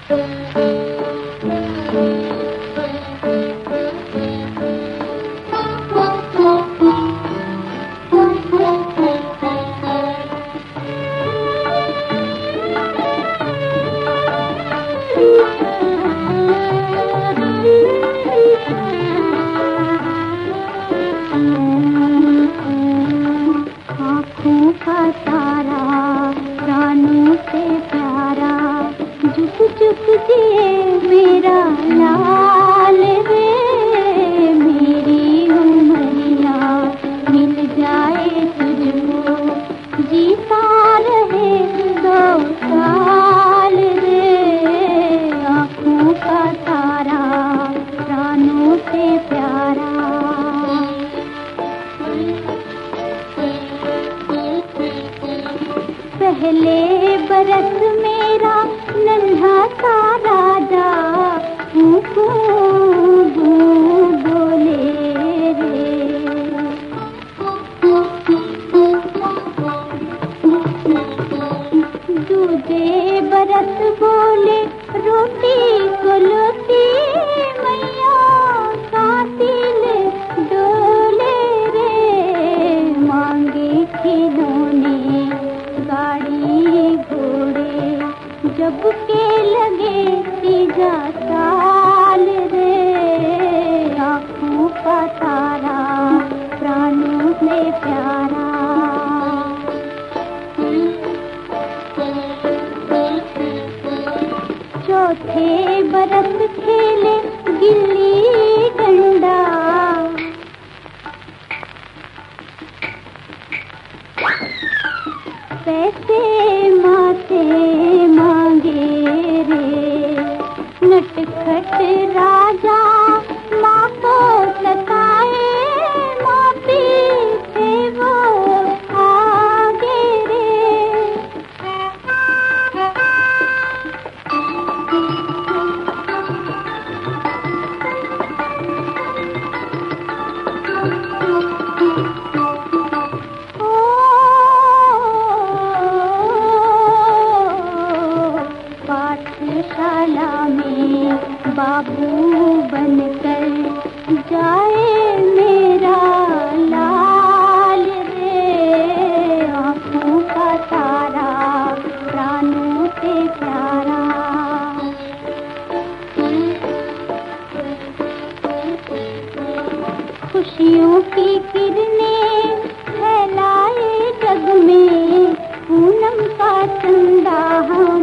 आँखों का तारा प्राणों से प्यारा, झुक झुक जिए मेरा लाल रे। मेरी उमरिया मिल जाए तुझको, जीता रहे 2 साल रे। आँखों का तारा प्राणों से प्यारा। पहले बरस मेरा नन्हा सा राजा बोले रे। दूजे बरस बोले रोटी को लोटी मैया कातिल डोले रे। मांगे खिलौने गाड़ी घोड़े जब के लगे 3 साल रे। आँखों का तारा प्राणों से प्यारा। चौथे बरस खेले गिल्ली डंडा, पैसे माँ से मांगे रे। नटखट राजा माँ को सताए, माँ पीछे वो आगे रे। पाठशाला में बाबू बनकर जाए मेरा लाल रे। आँखों का तारा प्राणों से प्यारा। खुशियों की किरणें फैलाए जग में, पूनम का चंदा